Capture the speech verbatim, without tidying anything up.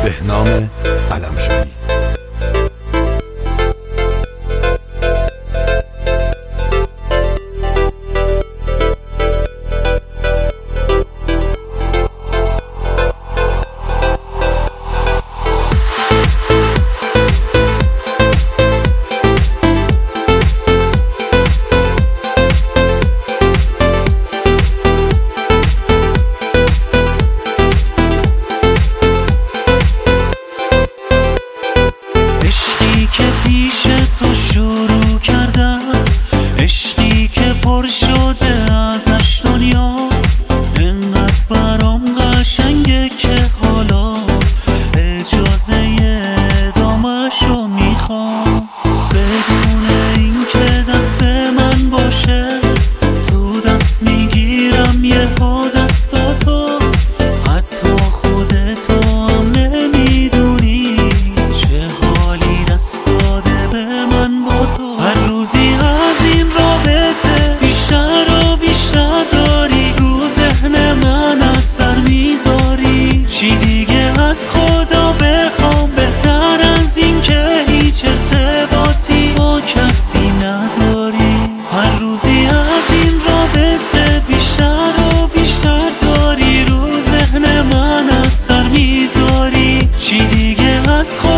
بهنام قلمشویی. عشقی که پیش تو شروع کردم، عشقی که پر شده ازش دنیا، انقدر برام قشنگه که حالا اجازه ادامه‌شو میخوام. بدون اینکه دست من باشه تو دست میگیرم یهو دستاتو، حتی خودتو هم نمیدونی چه حالی دست داده به من با تو. هر روزی از این رابطه بیشتر و بیشتر داری رو ذهن من اثر میذاری. چی دیگه از خدا بخوام بهتر از این که هیچ ارتباطی با کسی نداری. هر روزی از این رابطه بیشتر و بیشتر داری رو ذهن من اثر میذاری. چی دیگه از خدا